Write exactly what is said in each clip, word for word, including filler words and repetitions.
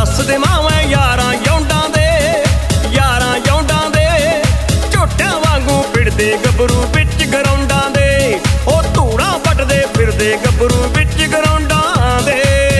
दस देवां मैं यारां यौंडां दे यारां यौंडां दे झोटियां वांगू फिरदे गभरू विच ग्राउंडां दे ओ धूड़ा पटदे फिरदे गभरू विच ग्राउंडां दे।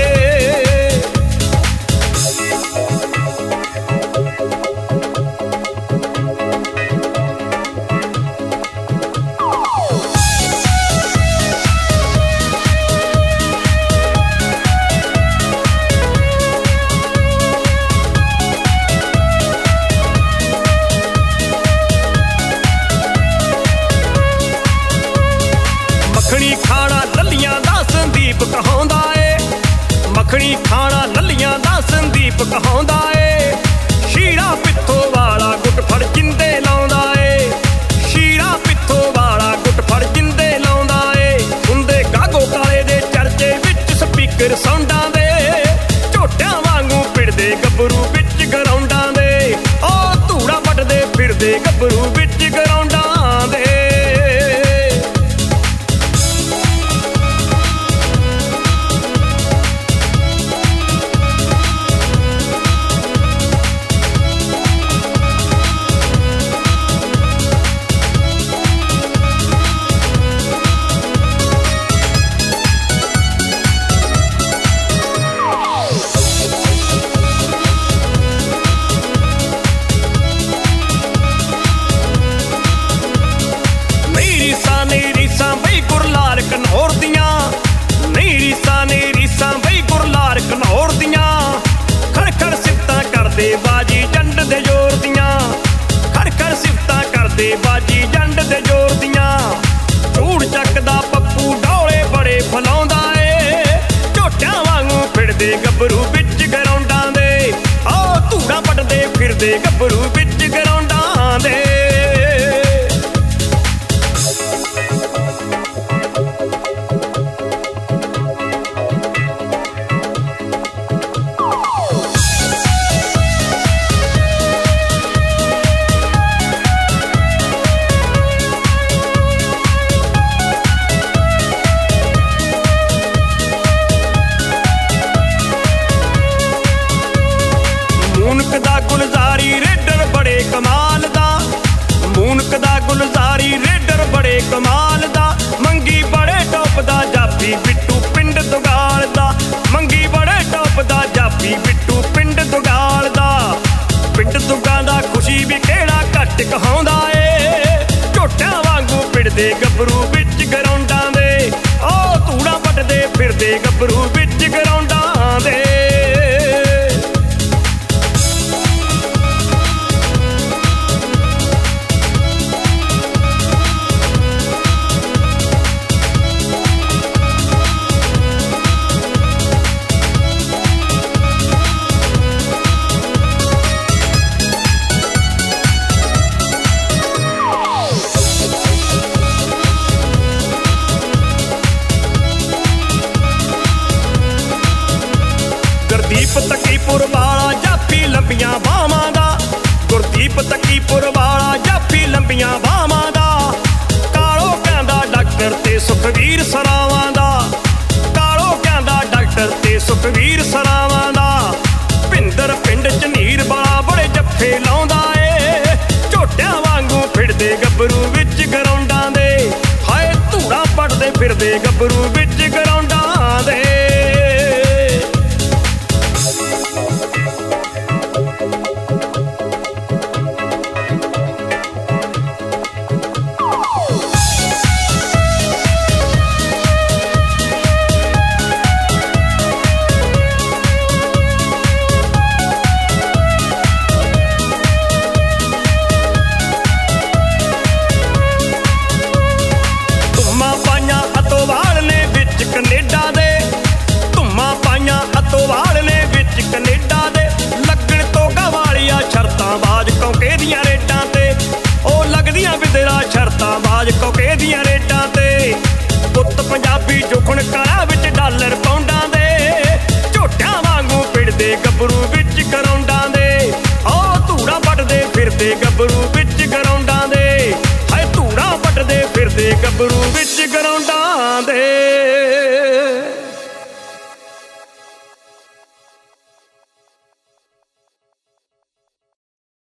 मखणी खाना ललियां दा संदीप कहाउंदा ए मखणी खाना ललियां दा संदीप कहाउंदा ए शीरा पित्थों वाला गुट फड़ जिंदे लाउंदा ए शीरा पित्थों वाला गुट फड़ जिंदे लाउंदा ए हुंदे गागो काले दे चर्चे विच स्पीकर साउंडां दे झोटियां वांगू फिरदे गभरू विच ग्राउंडां दे ओ धूड़ा पटदे फिरदे गभरू विच ग्राउंडां दे। कन्हौर दियां नहीं रीसां ने रीसां बई गुरलार कन्हौर दियां खड़ खड़ सिफतां करदे बाजी जंड दे जोर दियां खड़ खड़ सिफतां करदे बाजी जंड दे जोर दियां झूड़ चकदा पप्पू डोले बड़े फलाउंदा ए झोटियां वांगू फिरदे गभरू विच ग्राउंडां दे ओ धूड़ा पटदे फिरदे गभरू विच ग्राउंडां दे। मूनक दा गुलजारी रेडर बड़े कमाल दा मूनक दा गुलजारी रेडर बड़े कमाल दा मंगी बड़े टॉप दा जापी बिट्टू पिंड दुगाल दा मंगी बड़े टॉप दा जापी बिट्टू पिंड दुगाल दा पिंड दुगा दा खुशी भी केड़ा घट कहाउंदा ए झोटियां वांगू फिरदे गभरू विच ग्राउंडां दे ओ धूड़ा पटदे फिरदे गभरू विच ग्राउंडां दे। गुरदीप तकीपुर वाला जाफी लंबियां बावां दा गुरदीप तकीपुर वाला जाफी लंबियां बावां दा कालो कहंदा डॉक्टर ते सुखवीर सरावां दा कालो कहंदा डॉक्टर ते सुखवीर सरावां दा भिंदर पिंड च नीर वाला बड़े जफ्फे लाउंदा ए झोटियां वांगू फिरदे गभरू विच ग्राउंडां दे हाय धूड़ा पटदे फिरदे गभरू विच ग्राउंडां दे। कनेडा दे धुम्मा पाइयां अतोवाल ने विच कनेडा दे लगन तोगा वालिया शर्तां बाज कौके दियां रेटां ते ओ लगदियां बिदरा शर्तां बाज कौके दियां रेटां ते पुत्त पंजाबी जुखण काला विच डॉलर पाउंडां दे झोटियां वांगू फिरदे गभरू विच ग्राउंडां दे ओ धूड़ा पटदे फिरदे गभरू विच ग्राउंडां दे हाय धूड़ा पटदे फिरदे गभरू विच ग्राउंडां